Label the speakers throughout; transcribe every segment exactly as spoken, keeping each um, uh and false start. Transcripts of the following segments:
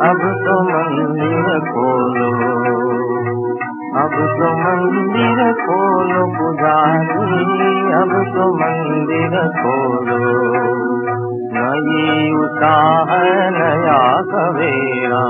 Speaker 1: अब तो मंदिर खोलो, अब तो मंदिर खोलो पुजारी, अब तो मंदिर खोलो। नई उत्साह नया सवेरा,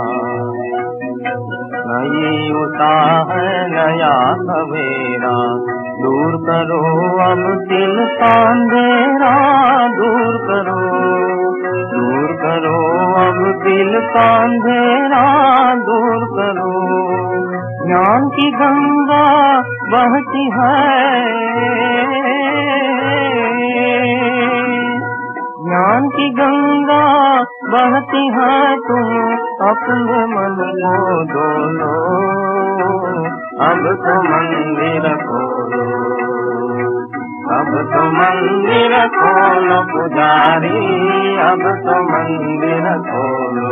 Speaker 1: नई उत्साह नया सवेरा। दूर करो अब दिल का अंधेरा, दूर करो, दूर करो अब दिल का अंधेरा, दूर करो। ज्ञान की गंगा बहती है, ज्ञान की गंगा बहती है, तुम अपने मन को डोलो। अब तो मंदिर खोलो, अब तो मंदिर खोलो पुजारी, अब तो मंदिर खोलो।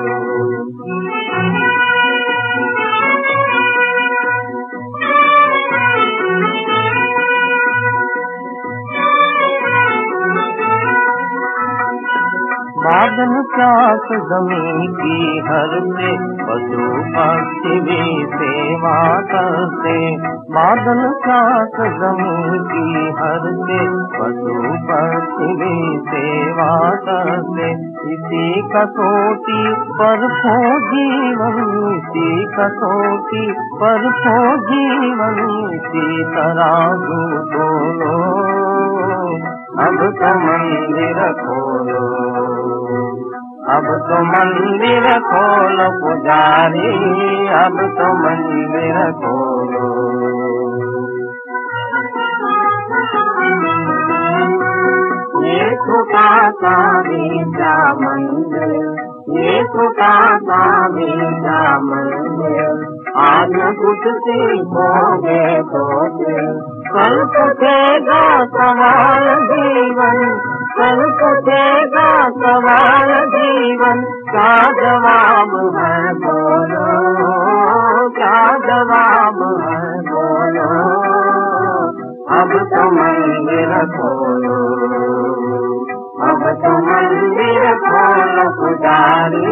Speaker 1: बादल प्यास जमीन की हर से, पशु पक्षी भी सेवा करते। बादल प्यास जमीन की हर से, पशु पक्षी भी सेवा करते। इसी कसौटी पर खो जीवन, इसी कसौटी पर खो जीवन, इसी तराजू तोलो। अब तो मंदिर खोलो, अब तो मंदिर खोलो पुजारी, अब तो मंदिर खोलो। ये छोटा सा मीठा मंदिर, ये छोटा सा मीठा मंदिर, आज कुछ सीखोगे तो कल पूछेगा सवाल जीवन, कल पूछेगा सवाल जीवन। क्या जवाब है बोलो, क्या जवाब है बोलो। अब तो मंदिर खोलो, अब तो मंदिर खोलो पुजारी,